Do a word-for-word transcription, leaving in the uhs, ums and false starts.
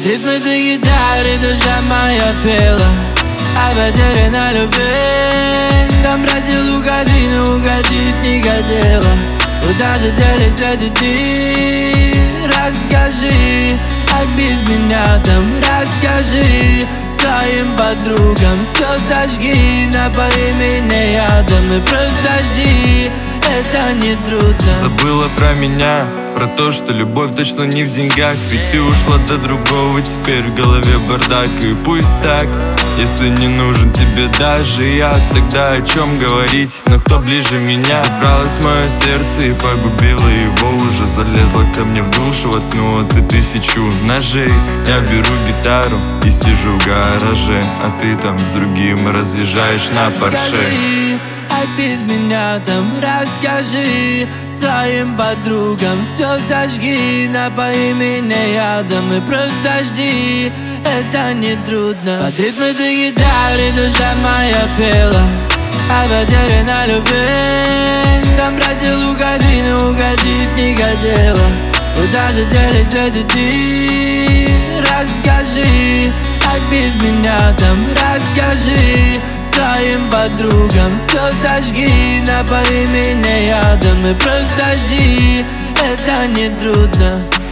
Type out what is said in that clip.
ритм этой гитары душа моя пела, а потеряна любви. Там просил угоди, но угодить не хотела. Куда же делись эти дни? Расскажи, как без меня там, расскажи своим подругам. Все сожги, напои меня ядом и просто жди, это не трудно. Забыла про меня, про то, что любовь точно не в деньгах. Ведь ты ушла до другого, теперь в голове бардак. И пусть так, если не нужен тебе даже я, тогда о чем говорить? Но кто ближе меня? Забралась в мое сердце и погубила его. Уже залезла ко мне в душу, воткнула ты тысячу ножей. Я беру гитару и сижу в гараже, а ты там с другим разъезжаешь на Порше. Как без меня там, расскажи своим подругам. Все сожги, напои меня ядом и просто жди, это не трудно. Под ритм этой гитары душа моя пела, а потеряна любви. Там просил угоди, но угодить не хотела. Куда же делись эти дни? Расскажи, как без меня там, расскажи своим подругам. Все сожги, напои меня ядом и просто жди, это не трудно.